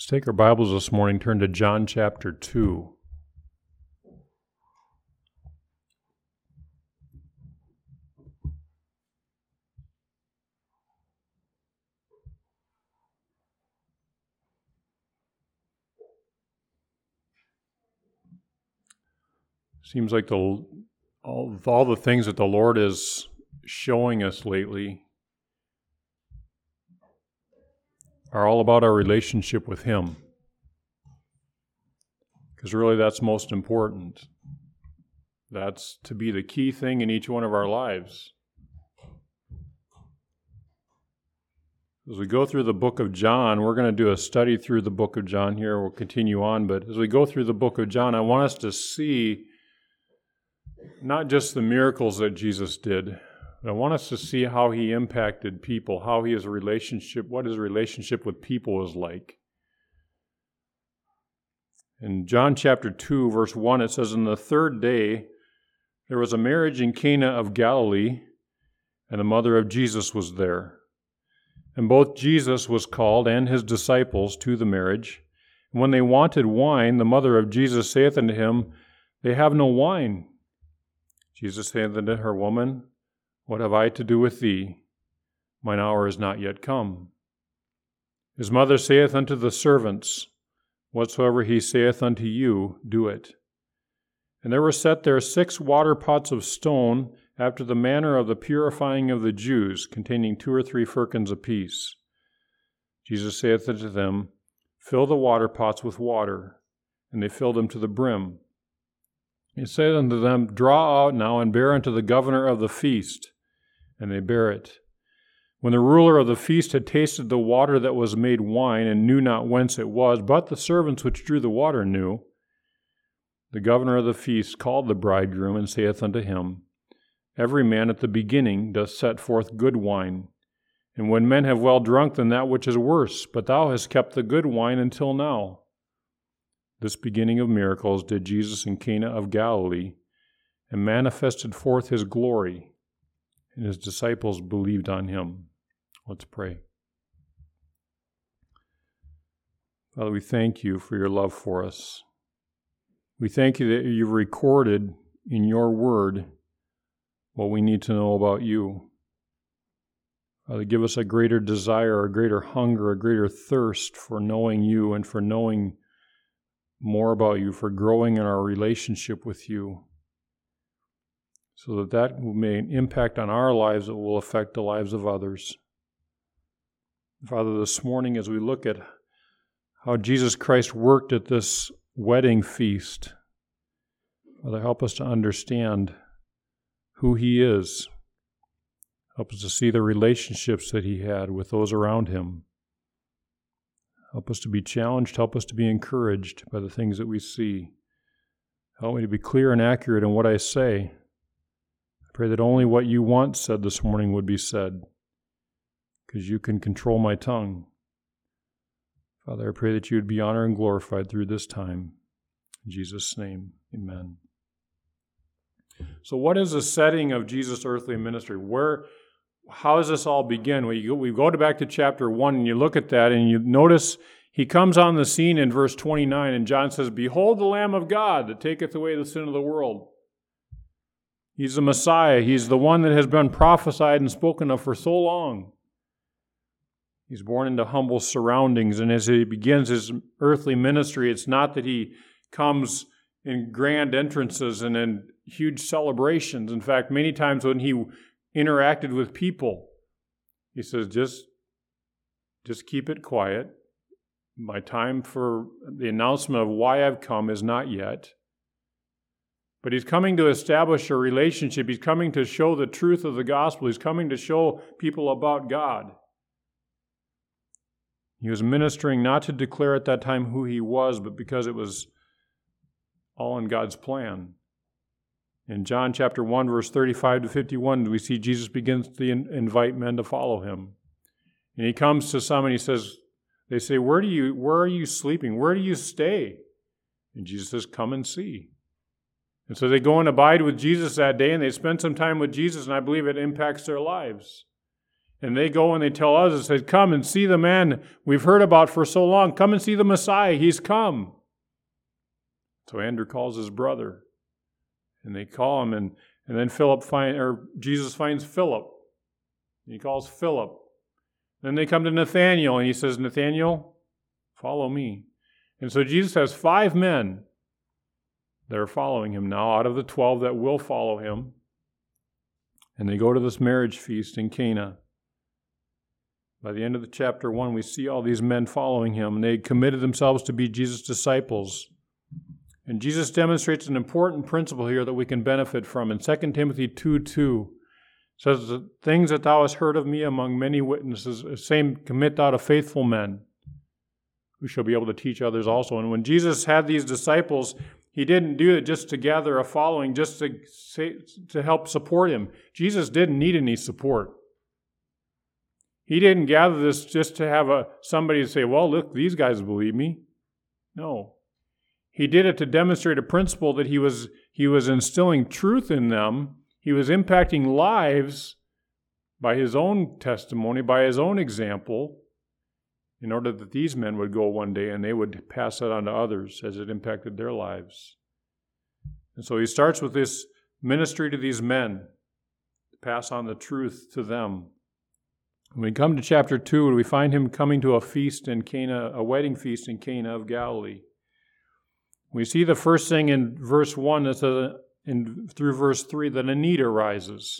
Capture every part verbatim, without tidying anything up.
take our Bibles this morning, turn to John chapter two. Seems like the all, all the things that the Lord is showing us lately are all about our relationship with Him. Because really that's most important. That's to be the key thing in each one of our lives. As we go through the book of John, we're going to do a study through the book of John here. We'll continue on, but as we go through the book of John, I want us to see not just the miracles that Jesus did, but I want us to see how He impacted people, how He has a relationship, what His relationship with people is like. In John chapter two, verse one, it says, "On the third day, there was a marriage in Cana of Galilee, and the mother of Jesus was there. And both Jesus was called and His disciples to the marriage. And when they wanted wine, the mother of Jesus saith unto Him, They have no wine. Jesus saith unto her, Woman, what have I to do with thee? Mine hour is not yet come. His mother saith unto the servants, Whatsoever He saith unto you, do it. And there were set there six water pots of stone, after the manner of the purifying of the Jews, containing two or three firkins apiece. Jesus saith unto them, Fill the water pots with water. And they filled them to the brim. He said unto them, Draw out now and bear unto the governor of the feast. And they bare it. When the ruler of the feast had tasted the water that was made wine, and knew not whence it was, but the servants which drew the water knew, the governor of the feast called the bridegroom, and saith unto him, Every man at the beginning doth set forth good wine, and when men have well drunk, then that which is worse, but thou hast kept the good wine until now. This beginning of miracles did Jesus in Cana of Galilee, and manifested forth His glory, and His disciples believed on Him." Let's pray. Father, we thank You for Your love for us. We thank You that You've recorded in Your word what we need to know about You. Father, give us a greater desire, a greater hunger, a greater thirst for knowing You and for knowing more about You, for growing in our relationship with You, so that that will make an impact on our lives that will affect the lives of others. Father, this morning as we look at how Jesus Christ worked at this wedding feast, Father, help us to understand who He is. Help us to see the relationships that He had with those around Him. Help us to be challenged. Help us to be encouraged by the things that we see. Help me to be clear and accurate in what I say. I pray that only what You want said this morning would be said, because You can control my tongue. Father, I pray that You would be honored and glorified through this time. In Jesus' name, amen. So what is the setting of Jesus' earthly ministry? Where, how does this all begin? We go, we go back to chapter one, and you look at that, and you notice He comes on the scene in verse twenty-nine, and John says, Behold the Lamb of God that taketh away the sin of the world. He's the Messiah. He's the one that has been prophesied and spoken of for so long. He's born into humble surroundings, and as He begins His earthly ministry, it's not that He comes in grand entrances and in huge celebrations. In fact, many times when He interacted with people, He says, just, just keep it quiet. My time for the announcement of why I've come is not yet. But He's coming to establish a relationship. He's coming to show the truth of the gospel. He's coming to show people about God. He was ministering not to declare at that time who He was, but because it was all in God's plan. In John chapter one, verse thirty-five to fifty-one, we see Jesus begins to invite men to follow Him. And He comes to some and He says, they say, where do you, where are you sleeping? Where do you stay? And Jesus says, come and see. And so they go and abide with Jesus that day, and they spend some time with Jesus, and I believe it impacts their lives. And they go and they tell us, it says, come and see the man we've heard about for so long. Come and see the Messiah. He's come. So Andrew calls his brother. And they call him, and, and then Philip find, or Jesus finds Philip. He calls Philip. Then they come to Nathanael, and he says, Nathanael, follow me. And so Jesus has five men that are following him now out of the twelve that will follow him. And they go to this marriage feast in Cana. By the end of the chapter one, we see all these men following him, and they committed themselves to be Jesus' disciples. And Jesus demonstrates an important principle here that we can benefit from. In Second Timothy two two, it says, the things that thou hast heard of me among many witnesses, same commit thou to faithful men, who shall be able to teach others also. And when Jesus had these disciples, he didn't do it just to gather a following, just to say, to help support him. Jesus didn't need any support. He didn't gather this just to have a somebody to say, well, look, these guys believe me. No. He did it to demonstrate a principle that he was, he was instilling truth in them. He was impacting lives by his own testimony, by his own example, in order that these men would go one day and they would pass that on to others as it impacted their lives. And so he starts with this ministry to these men, to pass on the truth to them. When we come to chapter two, we find him coming to a feast in Cana, a wedding feast in Cana of Galilee. We see the first thing in verse one, that says, in, through verse three, that a need arises.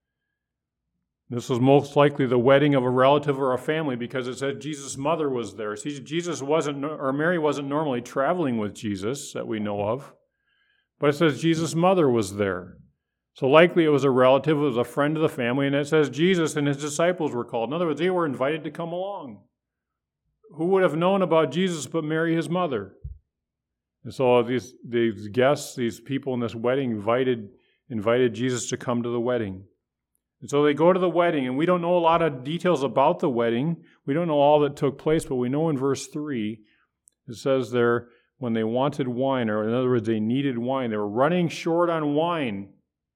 This was most likely the wedding of a relative or a family, because it said Jesus' mother was there. See, Jesus wasn't, or Mary wasn't normally traveling with Jesus that we know of, but it says Jesus' mother was there. So likely it was a relative, it was a friend of the family, and it says Jesus and his disciples were called. In other words, they were invited to come along. Who would have known about Jesus but Mary, his mother? And so these, these guests, these people in this wedding invited, invited Jesus to come to the wedding. And so they go to the wedding, and we don't know a lot of details about the wedding. We don't know all that took place, but we know in verse three, it says there, when they wanted wine, or in other words, they needed wine, they were running short on wine.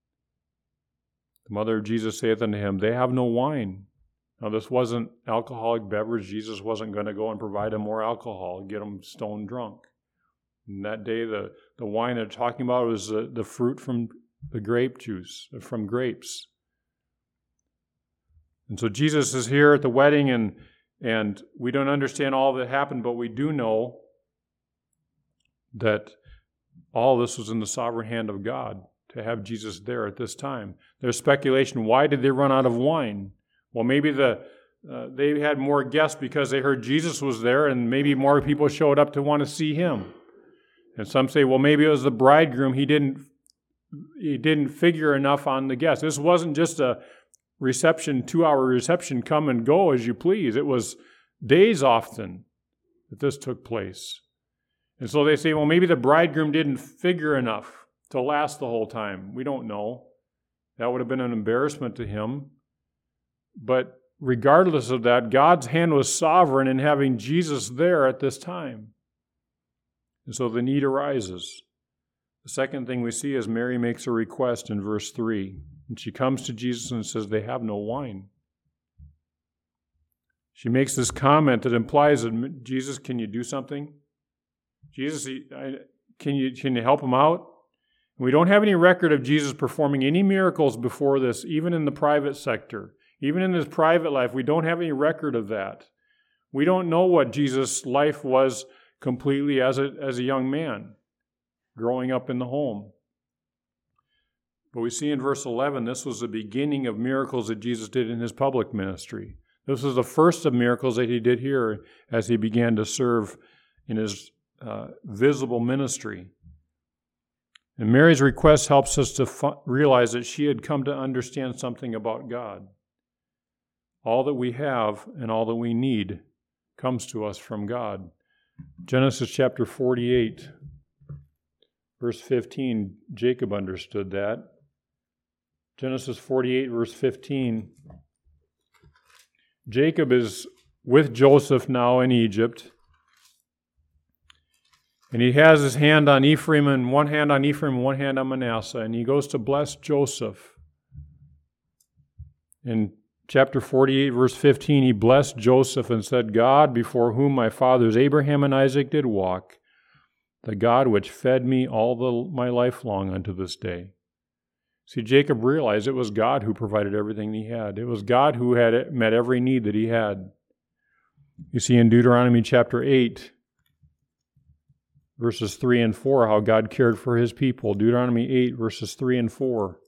The mother of Jesus saith unto him, they have no wine. Now this wasn't alcoholic beverage. Jesus wasn't going to go and provide them more alcohol, get them stone drunk. And that day, the, the wine they're talking about was the, the fruit from the grape juice, from grapes. And so Jesus is here at the wedding, and, and we don't understand all that happened, but we do know that all this was in the sovereign hand of God, to have Jesus there at this time. There's speculation, why did they run out of wine? Well, maybe the uh, they had more guests because they heard Jesus was there, and maybe more people showed up to want to see him. And some say, well, maybe it was the bridegroom. He didn't, he didn't figure enough on the guests. This wasn't just a reception, two-hour reception, come and go as you please. It was days often that this took place. And so they say, well, maybe the bridegroom didn't figure enough to last the whole time. We don't know. That would have been an embarrassment to him. But regardless of that, God's hand was sovereign in having Jesus there at this time. And so the need arises. The second thing we see is Mary makes a request in verse three. And she comes to Jesus and says, they have no wine. She makes this comment that implies that, Jesus, can you do something? Jesus, can you, can you help him out? We don't have any record of Jesus performing any miracles before this, even in the private sector. Even in his private life, we don't have any record of that. We don't know what Jesus' life was completely as a, as a young man, growing up in the home. But we see in verse eleven, this was the beginning of miracles that Jesus did in his public ministry. This was the first of miracles that he did here as he began to serve in his uh, visible ministry. And Mary's request helps us to fu- realize that she had come to understand something about God. All that we have and all that we need comes to us from God. Genesis chapter forty-eight, verse fifteen, Jacob understood that. Genesis forty-eight, verse fifteen. Jacob is with Joseph now in Egypt. And he has his hand on Ephraim, and one hand on Ephraim, and one hand on Manasseh. And he goes to bless Joseph. And chapter forty-eight, verse fifteen, he blessed Joseph and said, God, before whom my fathers Abraham and Isaac did walk, the God which fed me all the, my life long unto this day. See, Jacob realized it was God who provided everything he had. It was God who had met every need that he had. You see in Deuteronomy chapter eight, verses three and four, how God cared for his people. Deuteronomy eight, verses three and four.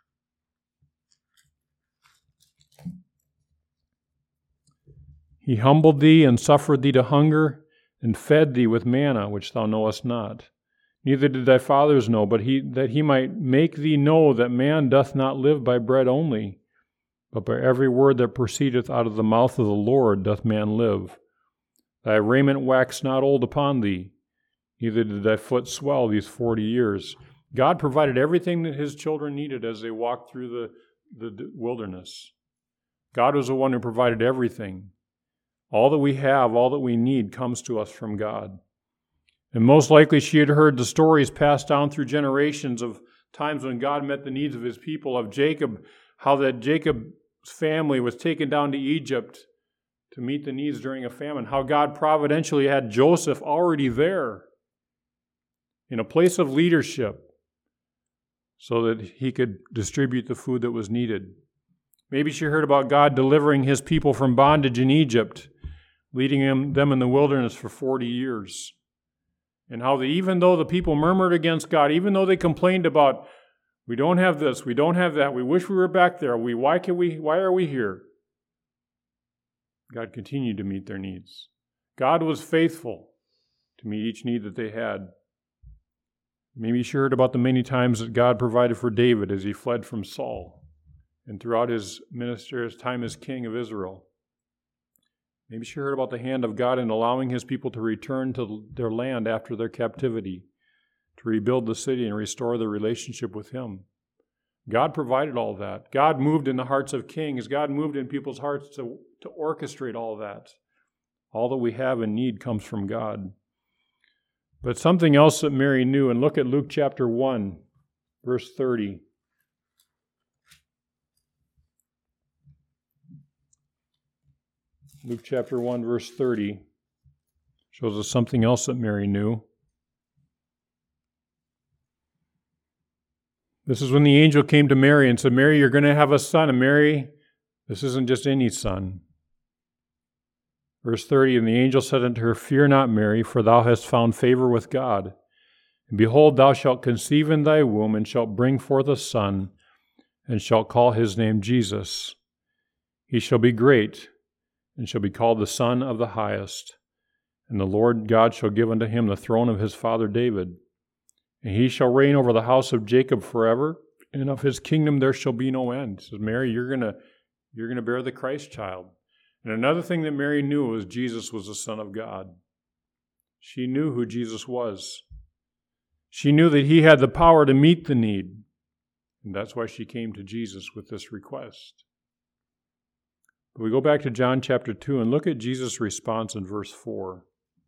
He humbled thee and suffered thee to hunger, and fed thee with manna, which thou knowest not. Neither did thy fathers know, but he, that he might make thee know that man doth not live by bread only, but by every word that proceedeth out of the mouth of the Lord doth man live. Thy raiment waxed not old upon thee, neither did thy foot swell these forty years. God provided everything that his children needed as they walked through the, the wilderness. God was the one who provided everything. All that we have, all that we need, comes to us from God. And most likely she had heard the stories passed down through generations of times when God met the needs of his people, of Jacob, how that Jacob's family was taken down to Egypt to meet the needs during a famine, how God providentially had Joseph already there in a place of leadership so that he could distribute the food that was needed. Maybe she heard about God delivering his people from bondage in Egypt, leading them in the wilderness for forty years. And how they, even though the people murmured against God, even though they complained about, we don't have this, we don't have that, we wish we were back there, we why can we why are we here? God continued to meet their needs. God was faithful to meet each need that they had. Maybe she heard about the many times that God provided for David as he fled from Saul and throughout his ministry, his time as king of Israel. Maybe she heard about the hand of God in allowing his people to return to their land after their captivity, to rebuild the city and restore their relationship with him. God provided all that. God moved in the hearts of kings. God moved in people's hearts to, to orchestrate all that. All that we have and need comes from God. But something else that Mary knew, and look at Luke chapter one, verse thirty. Luke chapter one, verse thirty shows us something else that Mary knew. This is when the angel came to Mary and said, Mary, you're going to have a son. And Mary, this isn't just any son. Verse thirty, and the angel said unto her, Fear not, Mary, for thou hast found favor with God. And behold, thou shalt conceive in thy womb, and shalt bring forth a son, and shalt call his name Jesus. He shall be great, and shall be called the Son of the Highest. And the Lord God shall give unto him the throne of his father David. And he shall reign over the house of Jacob forever, and of his kingdom there shall be no end. He says, Mary, you're gonna, you're gonna bear the Christ child. And another thing that Mary knew was Jesus was the Son of God. She knew who Jesus was. She knew that he had the power to meet the need. And that's why she came to Jesus with this request. But we go back to John chapter two and look at Jesus' response in verse four.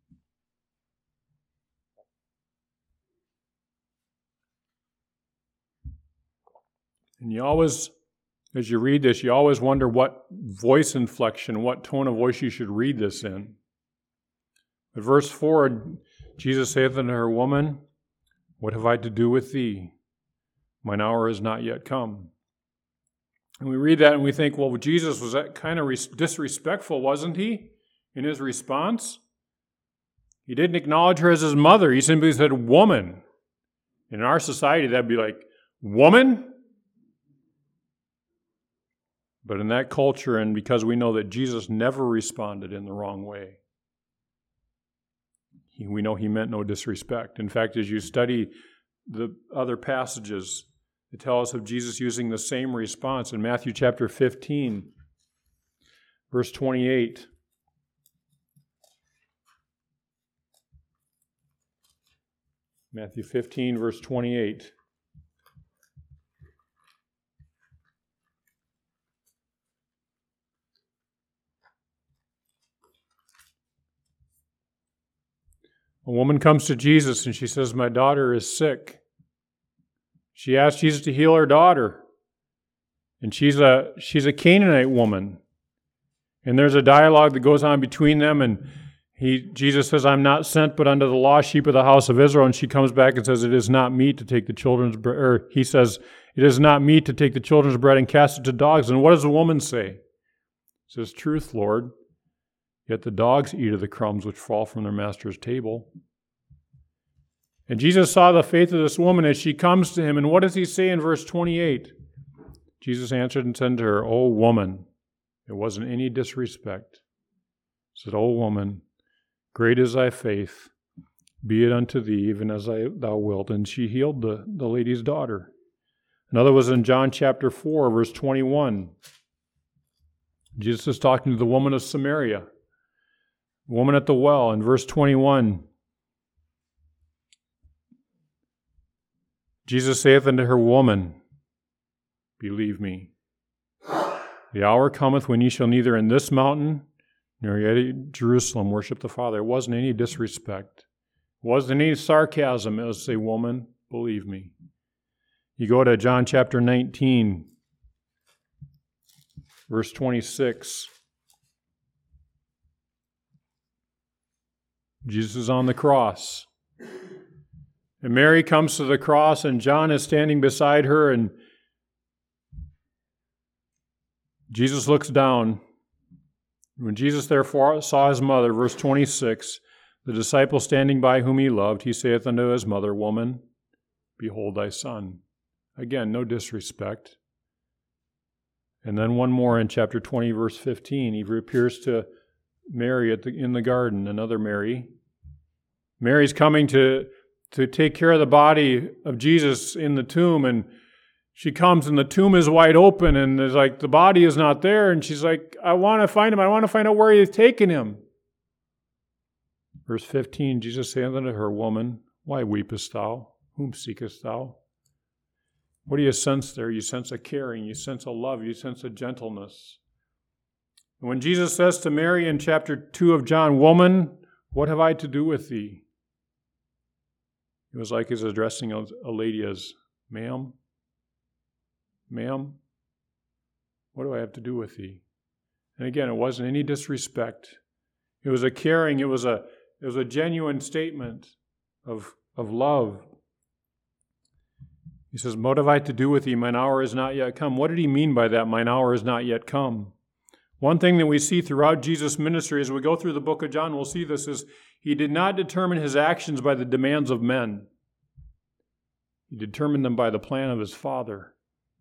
And you always, as you read this, you always wonder what voice inflection, what tone of voice you should read this in. But verse four, Jesus saith unto her, Woman, what have I to do with thee? Mine hour is not yet come. And we read that and we think, well, Jesus was that kind of disrespectful, wasn't he, in his response? He didn't acknowledge her as his mother. He simply said, woman. In our society, that'd be like, woman? But in that culture, and because we know that Jesus never responded in the wrong way, he, we know he meant no disrespect. In fact, as you study the other passages, it tells us of Jesus using the same response in Matthew chapter fifteen, verse twenty-eight. Matthew fifteen, verse twenty-eight. A woman comes to Jesus and she says, my daughter is sick. She asked Jesus to heal her daughter. And she's a she's a Canaanite woman. And there's a dialogue that goes on between them, and he Jesus says, I'm not sent but unto the lost sheep of the house of Israel. And she comes back and says, it is not meet to take the children's bread, or he says, it is not meet to take the children's bread and cast it to dogs. And what does the woman say? She says, truth, Lord, yet the dogs eat of the crumbs which fall from their master's table. And Jesus saw the faith of this woman as she comes to him. And what does he say in verse twenty-eight? Jesus answered and said to her, O woman, it wasn't any disrespect. He said, O woman, great is thy faith, be it unto thee even as I, thou wilt. And she healed the, the lady's daughter. Another was in John chapter four, verse twenty-one. Jesus is talking to the woman of Samaria, woman at the well. In verse twenty-one, Jesus saith unto her, Woman, believe me, the hour cometh when ye shall neither in this mountain nor yet at Jerusalem worship the Father. It wasn't any disrespect. It wasn't any sarcasm. It was say, woman, believe me. You go to John chapter nineteen, verse twenty-six. Jesus is on the cross. And Mary comes to the cross, and John is standing beside her, and Jesus looks down. When Jesus therefore saw his mother, verse twenty-six, the disciple standing by whom he loved, he saith unto his mother, Woman, behold thy son. Again, no disrespect. And then one more in chapter twenty, verse fifteen. He appears to Mary at the, in the garden, another Mary. Mary's coming to, to take care of the body of Jesus in the tomb, and she comes and the tomb is wide open, and there's like, the body is not there, and she's like, I want to find him. I want to find out where he has taken him. Verse fifteen, Jesus saith unto her, Woman, why weepest thou? Whom seekest thou? What do you sense there? You sense a caring, you sense a love, you sense a gentleness. And when Jesus says to Mary in chapter two of John, Woman, what have I to do with thee? It was like he's addressing a, a lady as, Ma'am, Ma'am, what do I have to do with thee? And again, it wasn't any disrespect. It was a caring, it was a it was a genuine statement of, of love. He says, What have I to do with thee? Mine hour is not yet come. What did he mean by that? Mine hour is not yet come. One thing that we see throughout Jesus' ministry as we go through the book of John, we'll see this, is he did not determine his actions by the demands of men. He determined them by the plan of his Father.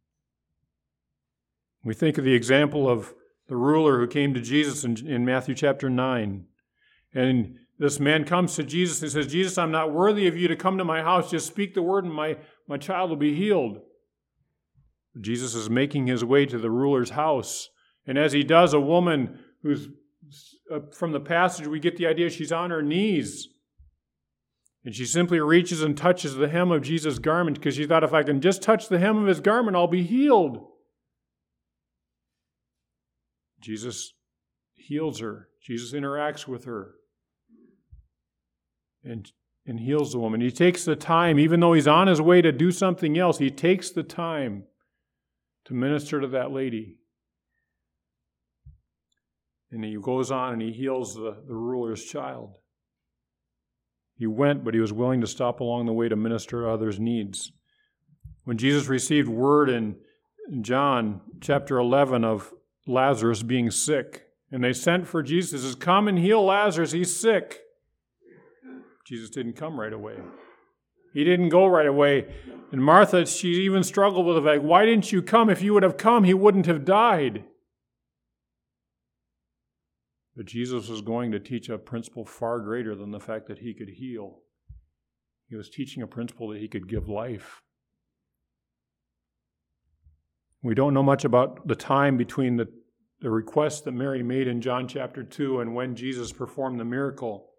We think of the example of the ruler who came to Jesus in, in Matthew chapter nine. And this man comes to Jesus and says, Jesus, I'm not worthy of you to come to my house. Just speak the word and my, my child will be healed. Jesus is making his way to the ruler's house. And as he does, a woman who's, uh, from the passage, we get the idea she's on her knees. And she simply reaches and touches the hem of Jesus' garment because she thought, if I can just touch the hem of his garment, I'll be healed. Jesus heals her. Jesus interacts with her and, and heals the woman. He takes the time, even though he's on his way to do something else, he takes the time to minister to that lady. And he goes on and he heals the, the ruler's child. He went, but he was willing to stop along the way to minister to others' needs. When Jesus received word in John chapter eleven of Lazarus being sick, and they sent for Jesus, he says, come and heal Lazarus, he's sick. Jesus didn't come right away. He didn't go right away. And Martha, she even struggled with the fact, why didn't you come? If you would have come, he wouldn't have died. But Jesus was going to teach a principle far greater than the fact that he could heal. He was teaching a principle that he could give life. We don't know much about the time between the, the request that Mary made in John chapter two and when Jesus performed the miracle.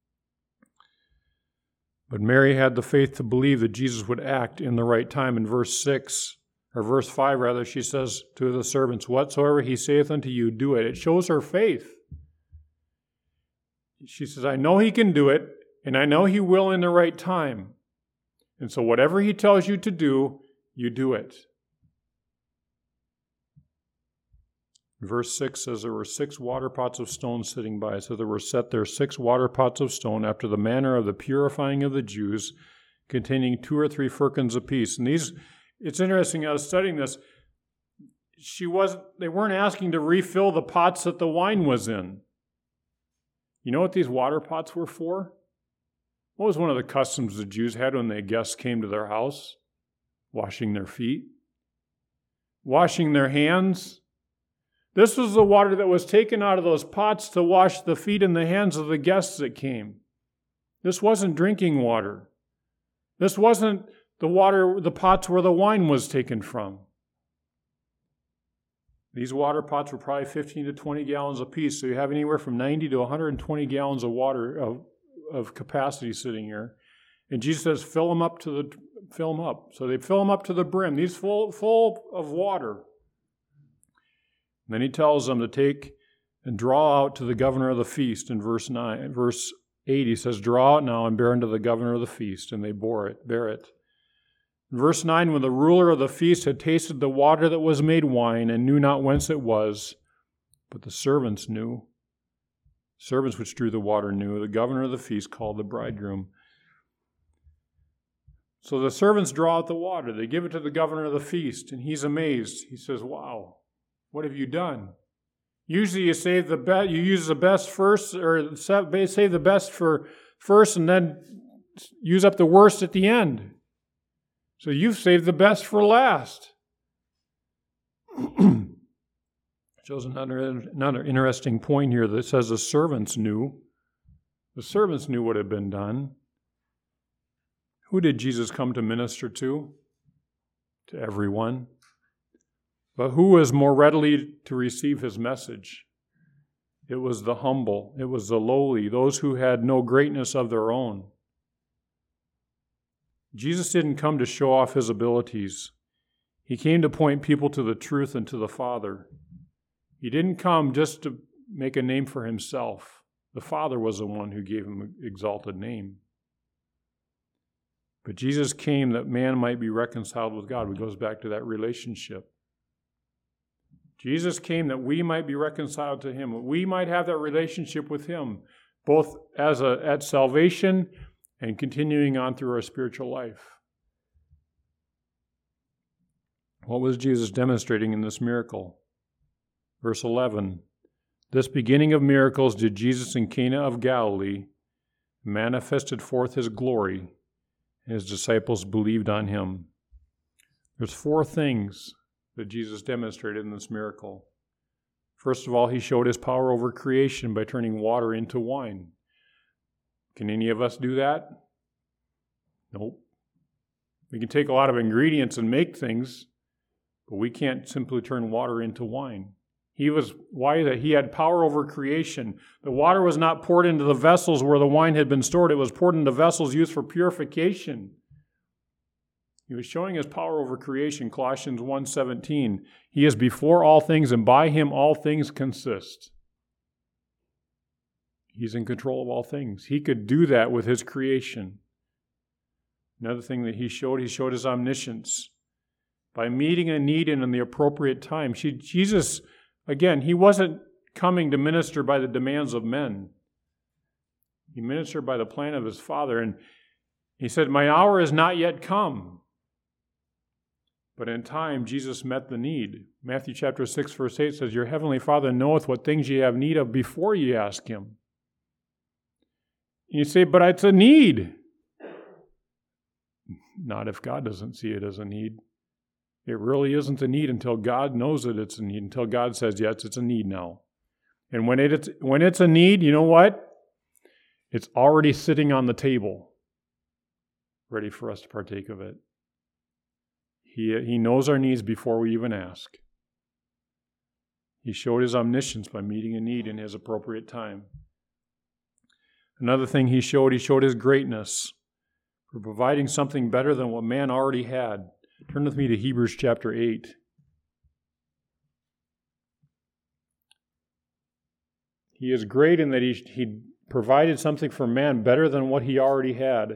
But Mary had the faith to believe that Jesus would act in the right time. In verse six, or verse five rather, she says to the servants, whatsoever he saith unto you, do it. It shows her faith. She says, I know he can do it, and I know he will in the right time. And so whatever he tells you to do, you do it. Verse six says there were six water pots of stone sitting by. So there were set there six water pots of stone after the manner of the purifying of the Jews, containing two or three firkins apiece. And these, it's interesting, I was studying this, she was, they weren't asking to refill the pots that the wine was in. You know what these water pots were for? What was one of the customs the Jews had when their guests came to their house? Washing their feet, washing their hands. This was the water that was taken out of those pots to wash the feet and the hands of the guests that came. This wasn't drinking water. This wasn't the water, the pots where the wine was taken from. These water pots were probably fifteen to twenty gallons apiece, so you have anywhere from ninety to one hundred twenty gallons of water of, of capacity sitting here. And Jesus says, fill them up to the fill them up. So they fill them up to the brim. These full full of water. And then he tells them to take and draw out to the governor of the feast in verse nine. Verse eight, he says, draw out now and bear unto the governor of the feast. And they bore it, bear it. In verse nine, when the ruler of the feast had tasted the water that was made wine and knew not whence it was, but the servants knew. Servants which drew the water knew. The governor of the feast called the bridegroom. So the servants draw out the water. They give it to the governor of the feast, and he's amazed. He says, wow, what have you done? Usually you save the best, you use the best first, or save the best for first and then use up the worst at the end. So you've saved the best for last. Shows another, another interesting point here that says the servants knew. The servants knew what had been done. Who did Jesus come to minister to? To everyone. But who was more readily to receive his message? It was the humble. It was the lowly, those who had no greatness of their own. Jesus didn't come to show off his abilities. He came to point people to the truth and to the Father. He didn't come just to make a name for himself. The Father was the one who gave him an exalted name. But Jesus came that man might be reconciled with God. It goes back to that relationship. Jesus came that we might be reconciled to him. We might have that relationship with him, both as a at salvation and continuing on through our spiritual life. What was Jesus demonstrating in this miracle? Verse eleven, this beginning of miracles did Jesus in Cana of Galilee, manifested forth his glory, and his disciples believed on him. There's four things that Jesus demonstrated in this miracle. First of all, he showed his power over creation by turning water into wine. Can any of us do that? Nope. We can take a lot of ingredients and make things, but we can't simply turn water into wine. He was, why that? He had power over creation. The water was not poured into the vessels where the wine had been stored. It was poured into vessels used for purification. He was showing his power over creation, Colossians one seventeen. He is before all things, and by him all things consist. He's in control of all things. He could do that with his creation. Another thing that he showed, he showed his omniscience. By meeting a need in the appropriate time. She, Jesus, again, he wasn't coming to minister by the demands of men. He ministered by the plan of his Father. And he said, my hour is not yet come. But in time, Jesus met the need. Matthew chapter six, verse eight says, your heavenly Father knoweth what things ye have need of before ye ask him. And you say, but it's a need. Not if God doesn't see it as a need. It really isn't a need until God knows that it's a need, until God says, yes, it's a need now. And when it's, when it's a need, you know what? It's already sitting on the table, ready for us to partake of it. He, he knows our needs before we even ask. He showed his omniscience by meeting a need in his appropriate time. Another thing he showed, he showed his greatness for providing something better than what man already had. Turn with me to Hebrews chapter eight. He is great in that he, he provided something for man better than what he already had.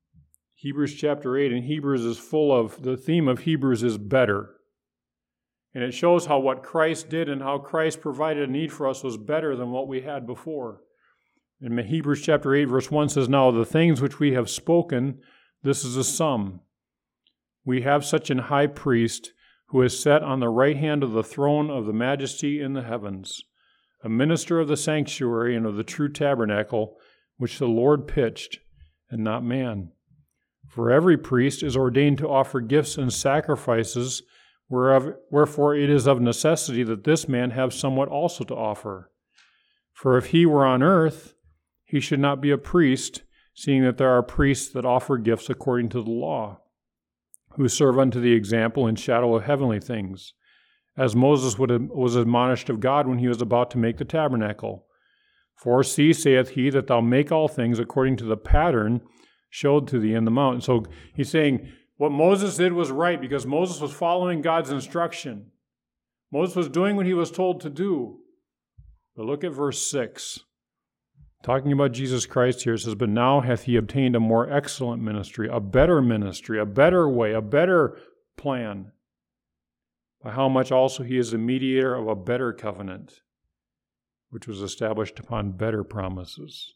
Hebrews chapter eight, and Hebrews is full of, the theme of Hebrews is better. And it shows how what Christ did and how Christ provided a need for us was better than what we had before. In Hebrews chapter eight, verse one says, "Now the things which we have spoken, this is a sum. We have such an high priest who is set on the right hand of the throne of the majesty in the heavens, a minister of the sanctuary and of the true tabernacle, which the Lord pitched, and not man. For every priest is ordained to offer gifts and sacrifices, whereof, wherefore it is of necessity that this man have somewhat also to offer. For if he were on earth, he should not be a priest, seeing that there are priests that offer gifts according to the law, who serve unto the example and shadow of heavenly things, as Moses was admonished of God when he was about to make the tabernacle. For see, saith he, that thou make all things according to the pattern showed to thee in the mountain." So he's saying what Moses did was right because Moses was following God's instruction. Moses was doing what he was told to do. But look at verse six. Talking about Jesus Christ here, it says, "But now hath he obtained a more excellent ministry, a better ministry, a better way, a better plan, by how much also he is the mediator of a better covenant, which was established upon better promises."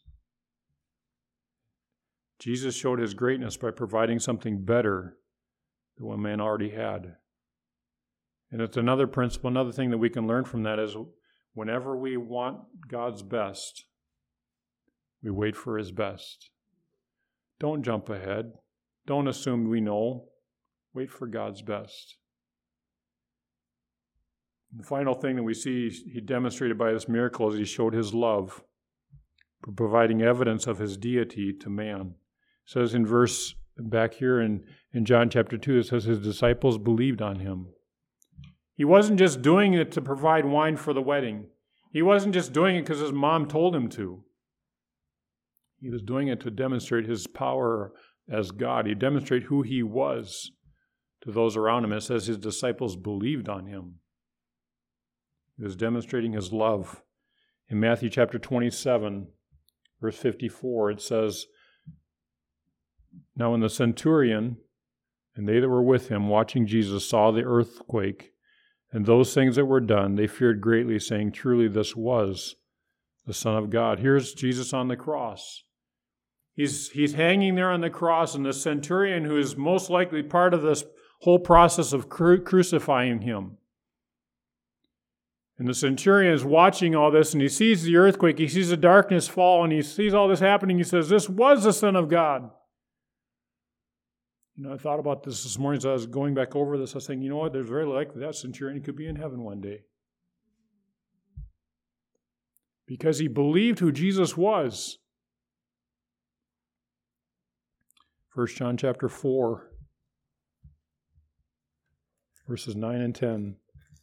Jesus showed his greatness by providing something better than what man already had. And it's another principle, another thing that we can learn from that is whenever we want God's best, we wait for his best. Don't jump ahead. Don't assume we know. Wait for God's best. The final thing that we see he demonstrated by this miracle is he showed his love, providing evidence of his deity to man. It says in verse back here in, in John chapter two, it says his disciples believed on him. He wasn't just doing it to provide wine for the wedding. He wasn't just doing it because his mom told him to. He was doing it to demonstrate his power as God. He demonstrated who he was to those around him. It says his disciples believed on him. He was demonstrating his love. In Matthew chapter twenty-seven, verse fifty-four, it says, "Now when the centurion and they that were with him watching Jesus saw the earthquake and those things that were done, they feared greatly, saying, Truly this was the Son of God." Here's Jesus on the cross. He's, he's hanging there on the cross, and the centurion, who is most likely part of this whole process of cru- crucifying him. And the centurion is watching all this, and he sees the earthquake, he sees the darkness fall, and he sees all this happening. He says, "This was the Son of God." You know, I thought about this this morning as I was going back over this. I was saying, you know what, there's very likely that centurion could be in heaven one day. Because he believed who Jesus was. First John chapter four, verses nine and ten.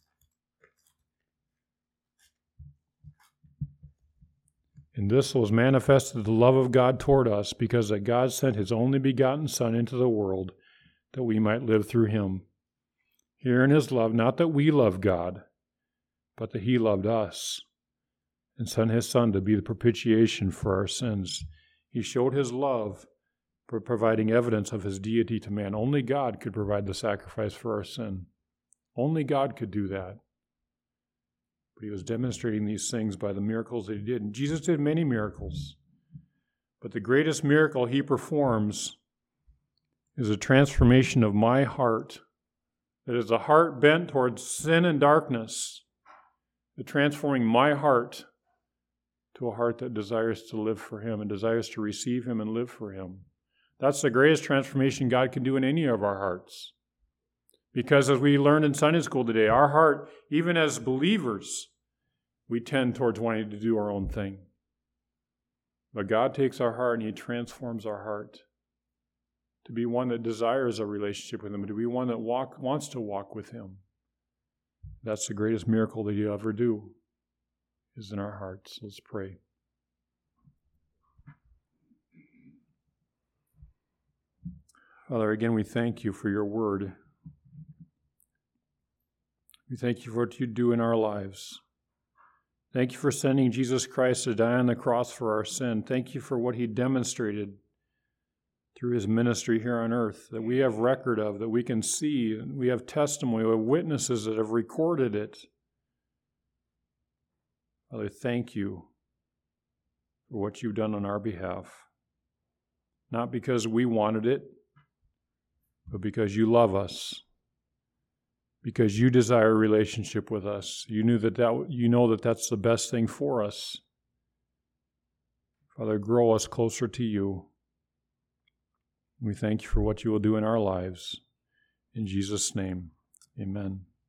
"In this was manifested the love of God toward us, because that God sent his only begotten Son into the world, that we might live through him. Herein is love, not that we love God, but that he loved us, and sent his Son to be the propitiation for our sins." He showed his love for providing evidence of his deity to man. Only God could provide the sacrifice for our sin. Only God could do that. But he was demonstrating these things by the miracles that he did. And Jesus did many miracles. But the greatest miracle he performs is a transformation of my heart. That is a heart bent towards sin and darkness. The transforming my heart to a heart that desires to live for him and desires to receive him and live for him. That's the greatest transformation God can do in any of our hearts. Because as we learned in Sunday school today, our heart, even as believers, we tend towards wanting to do our own thing. But God takes our heart and he transforms our heart to be one that desires a relationship with him, to be one that walk, wants to walk with him. That's the greatest miracle that he'll ever do, is in our hearts. Let's pray. Father, again, we thank you for your word. We thank you for what you do in our lives. Thank you for sending Jesus Christ to die on the cross for our sin. Thank you for what he demonstrated through his ministry here on earth that we have record of, that we can see, and we have testimony, we have witnesses that have recorded it. Father, thank you for what you've done on our behalf. Not because we wanted it, but because you love us. Because you desire a relationship with us. You knew that, that you know that that's the best thing for us. Father, grow us closer to you. We thank you for what you will do in our lives. In Jesus' name, amen.